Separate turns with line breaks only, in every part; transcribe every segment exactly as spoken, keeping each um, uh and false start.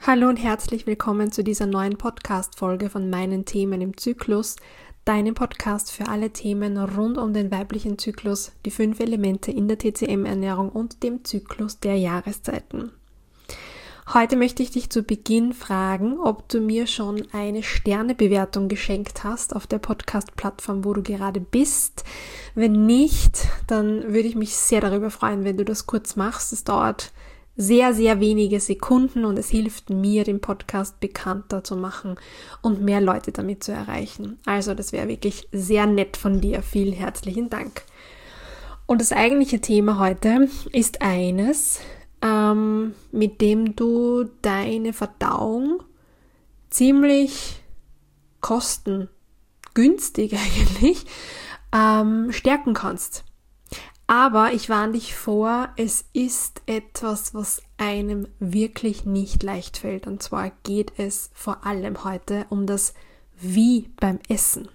Hallo und herzlich willkommen zu dieser neuen Podcast-Folge von meinen Themen im Zyklus, deinem Podcast für alle Themen rund um den weiblichen Zyklus, die fünf Elemente in der T C M-Ernährung und dem Zyklus der Jahreszeiten. Heute möchte ich dich zu Beginn fragen, ob du mir schon eine Sternebewertung geschenkt hast auf der Podcast-Plattform, wo du gerade bist. Wenn nicht, dann würde ich mich sehr darüber freuen, wenn du das kurz machst. Es dauert sehr, sehr wenige Sekunden und es hilft mir, den Podcast bekannter zu machen und mehr Leute damit zu erreichen. Also das wäre wirklich sehr nett von dir. Vielen herzlichen Dank. Und das eigentliche Thema heute ist eines, ähm, mit dem du deine Verdauung ziemlich kostengünstig eigentlich ähm, stärken kannst. Aber ich warne dich vor, es ist etwas, was einem wirklich nicht leicht fällt. Und zwar geht es vor allem heute um das Wie beim Essen.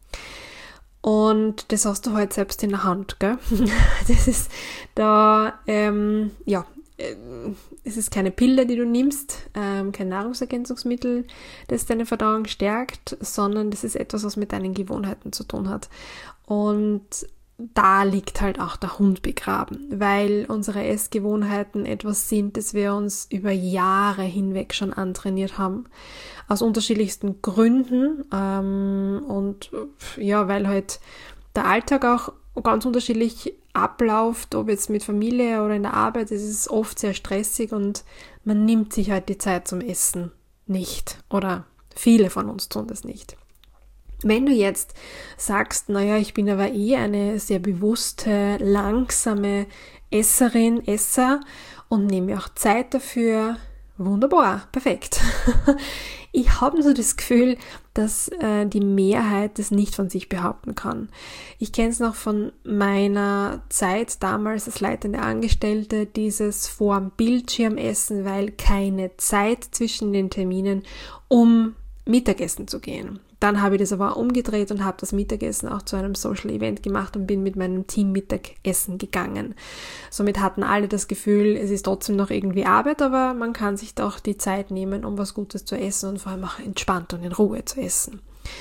Und das hast du heute selbst in der Hand, gell? Das ist da, ähm, ja, äh, es ist keine Pille, die du nimmst, ähm, kein Nahrungsergänzungsmittel, das deine Verdauung stärkt, sondern das ist etwas, was mit deinen Gewohnheiten zu tun hat. Und da liegt halt auch der Hund begraben, weil unsere Essgewohnheiten etwas sind, das wir uns über Jahre hinweg schon antrainiert haben, aus unterschiedlichsten Gründen ähm, und ja, weil halt der Alltag auch ganz unterschiedlich abläuft, ob jetzt mit Familie oder in der Arbeit, es ist oft sehr stressig und man nimmt sich halt die Zeit zum Essen nicht oder viele von uns tun das nicht. Wenn du jetzt sagst, naja, ich bin aber eh eine sehr bewusste, langsame Esserin, Esser und nehme mir auch Zeit dafür, wunderbar, perfekt. Ich habe so das Gefühl, dass äh, die Mehrheit das nicht von sich behaupten kann. Ich kenne es noch von meiner Zeit damals als leitende Angestellte, dieses vorm Bildschirm essen, weil keine Zeit zwischen den Terminen, um Mittagessen zu gehen. Dann habe ich das aber umgedreht und habe das Mittagessen auch zu einem Social Event gemacht und bin mit meinem Team Mittagessen gegangen. Somit hatten alle das Gefühl, es ist trotzdem noch irgendwie Arbeit, aber man kann sich doch die Zeit nehmen, um was Gutes zu essen und vor allem auch entspannt und in Ruhe zu essen.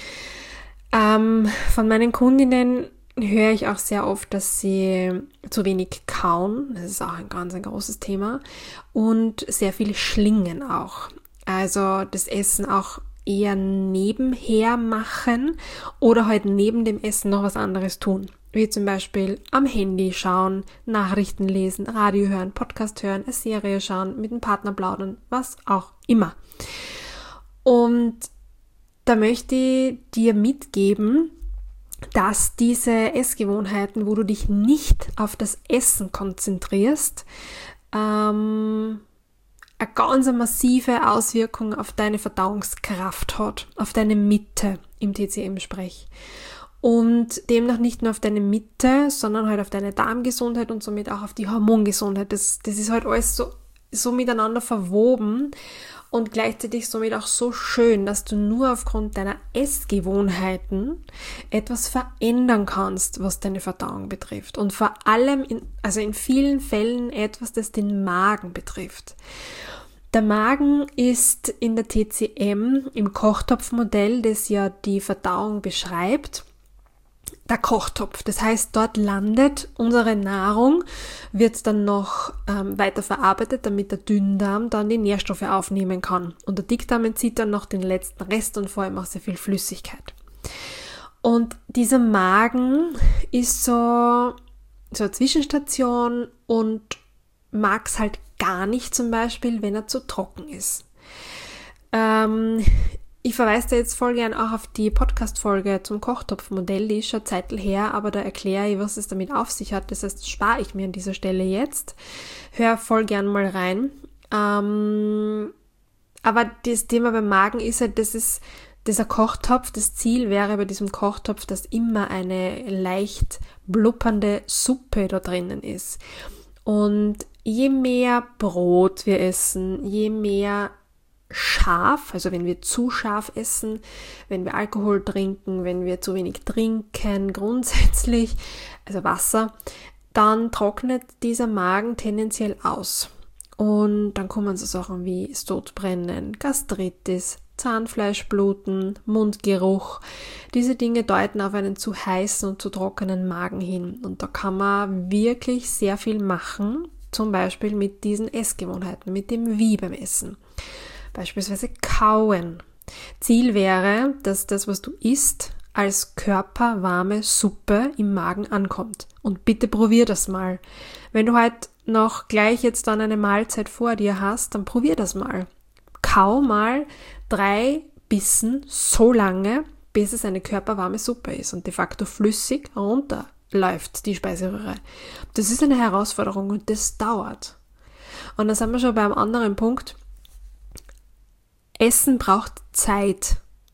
Ähm, von meinen Kundinnen höre ich auch sehr oft, dass sie zu wenig kauen. Das ist auch ein ganz ein großes Thema. Und sehr viel schlingen auch. Also das Essen auch eher nebenher machen oder halt neben dem Essen noch was anderes tun. Wie zum Beispiel am Handy schauen, Nachrichten lesen, Radio hören, Podcast hören, eine Serie schauen, mit dem Partner plaudern, was auch immer. Und da möchte ich dir mitgeben, dass diese Essgewohnheiten, wo du dich nicht auf das Essen konzentrierst, ähm, eine ganz massive Auswirkung auf deine Verdauungskraft hat, auf deine Mitte im T C M-Sprech. Und demnach nicht nur auf deine Mitte, sondern halt auf deine Darmgesundheit und somit auch auf die Hormongesundheit. Das, das ist halt alles so, so miteinander verwoben und gleichzeitig somit auch so schön, dass du nur aufgrund deiner Essgewohnheiten etwas verändern kannst, was deine Verdauung betrifft. Und vor allem, in, also in vielen Fällen etwas, das den Magen betrifft. Der Magen ist in der T C M, im Kochtopfmodell, das ja die Verdauung beschreibt, der Kochtopf. Das heißt, dort landet unsere Nahrung, wird dann noch ähm, weiter verarbeitet, damit der Dünndarm dann die Nährstoffe aufnehmen kann. Und der Dickdarm entzieht dann noch den letzten Rest und vor allem auch sehr viel Flüssigkeit. Und dieser Magen ist so, so eine Zwischenstation und mag es halt gar nicht zum Beispiel, wenn er zu trocken ist. Ähm, ich verweise da jetzt voll gern auch auf die Podcast-Folge zum Kochtopfmodell, die ist schon eine Zeit her, aber da erkläre ich, was es damit auf sich hat. Das heißt, spare ich mir an dieser Stelle jetzt. Hör voll gern mal rein. Ähm, aber das Thema beim Magen ist halt, das ist dieser Kochtopf, das Ziel wäre bei diesem Kochtopf, dass immer eine leicht blubbernde Suppe da drinnen ist. Und je mehr Brot wir essen, je mehr scharf, also wenn wir zu scharf essen, wenn wir Alkohol trinken, wenn wir zu wenig trinken, grundsätzlich, also Wasser, dann trocknet dieser Magen tendenziell aus. Und dann kommen so Sachen wie Sodbrennen, Gastritis, Zahnfleischbluten, Mundgeruch. Diese Dinge deuten auf einen zu heißen und zu trockenen Magen hin. Und da kann man wirklich sehr viel machen, zum Beispiel mit diesen Essgewohnheiten, mit dem Wie beim Essen. Beispielsweise kauen. Ziel wäre, dass das, was du isst, als körperwarme Suppe im Magen ankommt. Und bitte probier das mal. Wenn du halt noch gleich jetzt dann eine Mahlzeit vor dir hast, dann probier das mal. Kau mal drei Bissen so lange, bis es eine körperwarme Suppe ist und de facto flüssig runterläuft, die Speiseröhre. Das ist eine Herausforderung und das dauert. Und dann sind wir schon bei einem anderen Punkt. Essen braucht Zeit.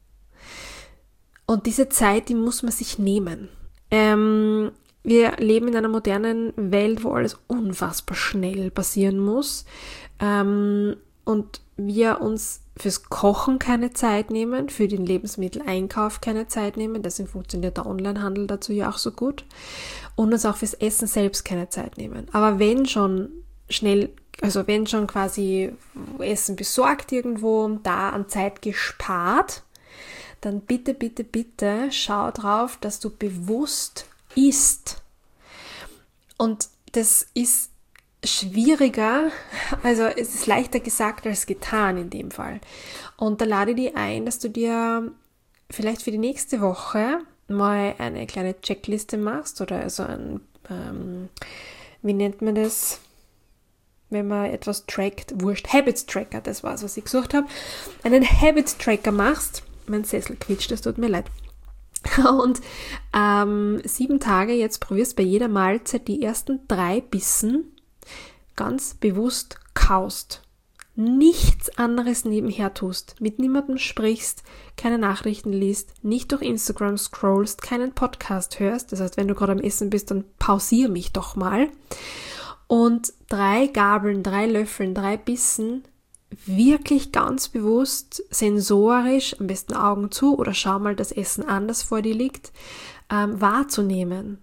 Und diese Zeit, die muss man sich nehmen. Ähm, wir leben in einer modernen Welt, wo alles unfassbar schnell passieren muss. Ähm, und wir uns fürs Kochen keine Zeit nehmen, für den Lebensmitteleinkauf keine Zeit nehmen. Deswegen funktioniert der Onlinehandel dazu ja auch so gut. Und uns auch fürs Essen selbst keine Zeit nehmen. Aber wenn schon schnell, also wenn schon quasi Essen besorgt irgendwo, da an Zeit gespart, dann bitte, bitte, bitte schau drauf, dass du bewusst isst. Und das ist schwieriger, also es ist leichter gesagt als getan in dem Fall. Und da lade ich dich ein, dass du dir vielleicht für die nächste Woche mal eine kleine Checkliste machst oder also ein, ähm, wie nennt man das, wenn man etwas trackt, wurscht, Habits Tracker, das war es, was ich gesucht habe, einen Habits Tracker machst. Mein Sessel quietscht, das tut mir leid. Und ähm, sieben Tage jetzt probierst bei jeder Mahlzeit die ersten drei Bissen ganz bewusst kaust. Nichts anderes nebenher tust, mit niemandem sprichst, keine Nachrichten liest, nicht durch Instagram scrollst, keinen Podcast hörst. Das heißt, wenn du gerade am Essen bist, dann pausier mich doch mal. Und drei Gabeln, drei Löffeln, drei Bissen wirklich ganz bewusst, sensorisch, am besten Augen zu oder schau mal das Essen an, das vor dir liegt, ähm, wahrzunehmen.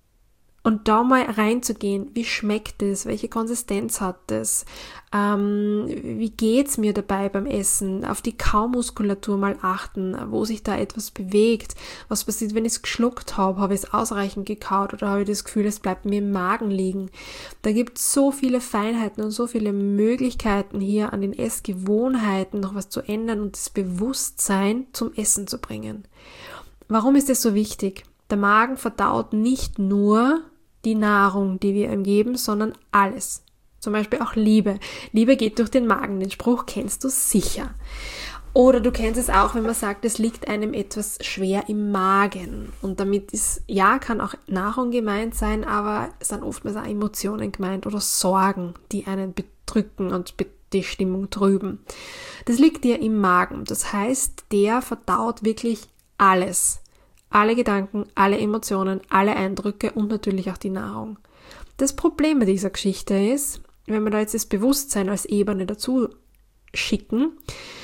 Und da mal reinzugehen, wie schmeckt es, welche Konsistenz hat es, ähm, wie geht's mir dabei beim Essen, auf die Kaumuskulatur mal achten, wo sich da etwas bewegt, was passiert, wenn ich es geschluckt habe, habe ich es ausreichend gekaut oder habe ich das Gefühl, es bleibt mir im Magen liegen. Da gibt es so viele Feinheiten und so viele Möglichkeiten hier an den Essgewohnheiten noch was zu ändern und das Bewusstsein zum Essen zu bringen. Warum ist das so wichtig? Der Magen verdaut nicht nur die Nahrung, die wir ihm geben, sondern alles. Zum Beispiel auch Liebe. Liebe geht durch den Magen. Den Spruch kennst du sicher. Oder du kennst es auch, wenn man sagt, es liegt einem etwas schwer im Magen. Und damit ist, ja, kann auch Nahrung gemeint sein, aber es sind oftmals auch Emotionen gemeint oder Sorgen, die einen bedrücken und die Stimmung trüben. Das liegt dir im Magen. Das heißt, der verdaut wirklich alles. Alle Gedanken, alle Emotionen, alle Eindrücke und natürlich auch die Nahrung. Das Problem bei dieser Geschichte ist, wenn wir da jetzt das Bewusstsein als Ebene dazu schicken,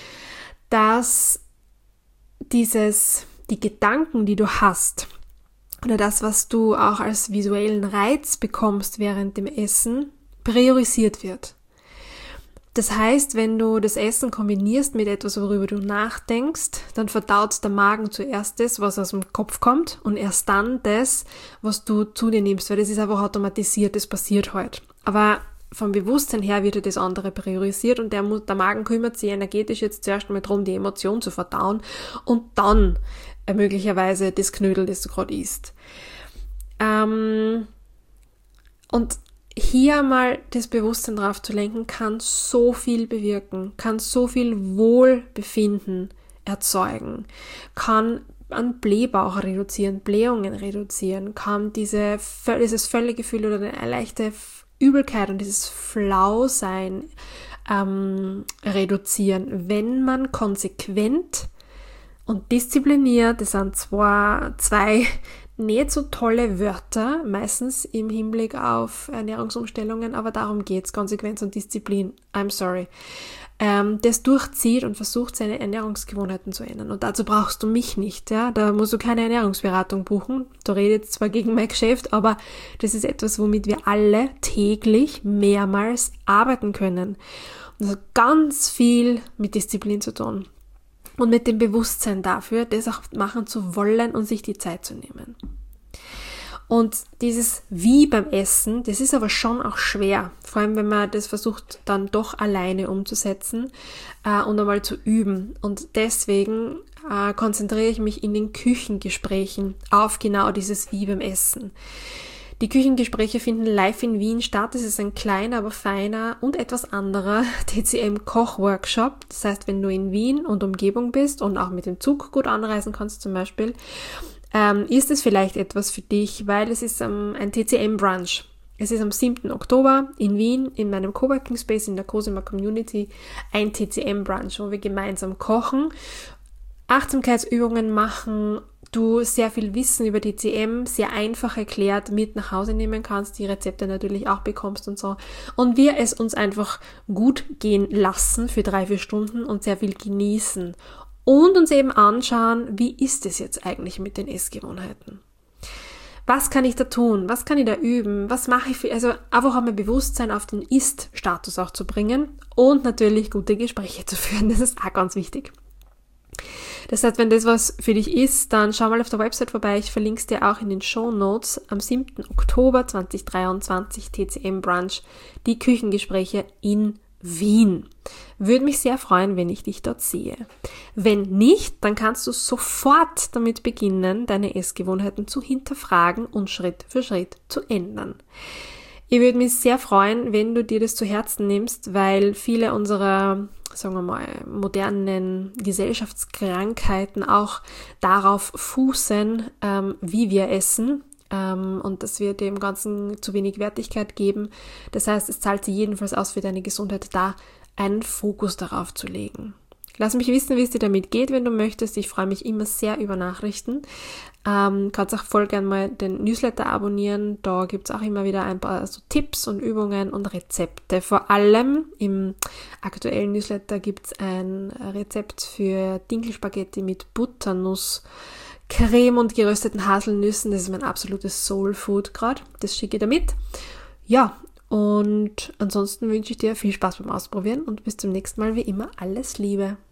dass dieses, die Gedanken, die du hast, oder das, was du auch als visuellen Reiz bekommst während dem Essen, priorisiert wird. Das heißt, wenn du das Essen kombinierst mit etwas, worüber du nachdenkst, dann verdaut der Magen zuerst das, was aus dem Kopf kommt und erst dann das, was du zu dir nimmst, weil das ist einfach automatisiert, das passiert halt. Aber vom Bewusstsein her wird das andere priorisiert und der, der Magen kümmert sich energetisch jetzt zuerst mal darum, die Emotion zu verdauen und dann äh, möglicherweise das Knödel, das du gerade isst. Ähm, und hier mal das Bewusstsein drauf zu lenken, kann so viel bewirken, kann so viel Wohlbefinden erzeugen, kann an Blähbauch reduzieren, Blähungen reduzieren, kann diese, dieses Völlegefühl oder eine leichte Übelkeit und dieses Flausein ähm, reduzieren, wenn man konsequent und diszipliniert, das sind zwar zwei nicht so tolle Wörter, meistens im Hinblick auf Ernährungsumstellungen, aber darum geht's, Konsequenz und Disziplin. I'm sorry. ähm, das durchzieht und versucht, seine Ernährungsgewohnheiten zu ändern. Und dazu brauchst du mich nicht, ja. Da musst du keine Ernährungsberatung buchen. Da rede ich jetzt zwar gegen mein Geschäft, aber das ist etwas, womit wir alle täglich mehrmals arbeiten können. Und das hat ganz viel mit Disziplin zu tun. Und mit dem Bewusstsein dafür, das auch machen zu wollen und sich die Zeit zu nehmen. Und dieses Wie beim Essen, das ist aber schon auch schwer. Vor allem, wenn man das versucht, dann doch alleine umzusetzen äh, und einmal zu üben. Und deswegen äh, konzentriere ich mich in den Küchengesprächen auf genau dieses Wie beim Essen. Die Küchengespräche finden live in Wien statt. Es ist ein kleiner, aber feiner und etwas anderer T C M-Koch-Workshop. Das heißt, wenn du in Wien und Umgebung bist und auch mit dem Zug gut anreisen kannst zum Beispiel, ähm, ist es vielleicht etwas für dich, weil es ist ähm, ein T C M-Brunch. Es ist am siebten Oktober in Wien in meinem Coworking Space in der Cosima Community ein T C M-Brunch, wo wir gemeinsam kochen, Achtsamkeitsübungen machen, du sehr viel Wissen über T C M sehr einfach erklärt mit nach Hause nehmen kannst, die Rezepte natürlich auch bekommst und so. Und wir es uns einfach gut gehen lassen für drei, vier Stunden und sehr viel genießen. Und uns eben anschauen, wie ist es jetzt eigentlich mit den Essgewohnheiten? Was kann ich da tun? Was kann ich da üben? Was mache ich für, also einfach einmal Bewusstsein auf den Ist-Status auch zu bringen und natürlich gute Gespräche zu führen. Das ist auch ganz wichtig. Das heißt, wenn das was für dich ist, dann schau mal auf der Website vorbei. Ich verlinke es dir auch in den Shownotes. Am siebten Oktober zweitausenddreiundzwanzig T C M Brunch, die Küchengespräche in Wien. Würde mich sehr freuen, wenn ich dich dort sehe. Wenn nicht, dann kannst du sofort damit beginnen, deine Essgewohnheiten zu hinterfragen und Schritt für Schritt zu ändern. Ich würde mich sehr freuen, wenn du dir das zu Herzen nimmst, weil viele unserer, sagen wir mal, modernen Gesellschaftskrankheiten auch darauf fußen, ähm, wie wir essen. Ähm, und dass wir dem Ganzen zu wenig Wertigkeit geben. Das heißt, es zahlt sich jedenfalls aus für deine Gesundheit, da einen Fokus darauf zu legen. Lass mich wissen, wie es dir damit geht, wenn du möchtest. Ich freue mich immer sehr über Nachrichten. Ähm, kannst auch voll gerne mal den Newsletter abonnieren. Da gibt es auch immer wieder ein paar so Tipps und Übungen und Rezepte. Vor allem im aktuellen Newsletter gibt es ein Rezept für Dinkelspaghetti mit Butternuss, Creme und gerösteten Haselnüssen. Das ist mein absolutes Soul Food gerade. Das schicke ich damit. Ja, und ansonsten wünsche ich dir viel Spaß beim Ausprobieren und bis zum nächsten Mal wie immer alles Liebe.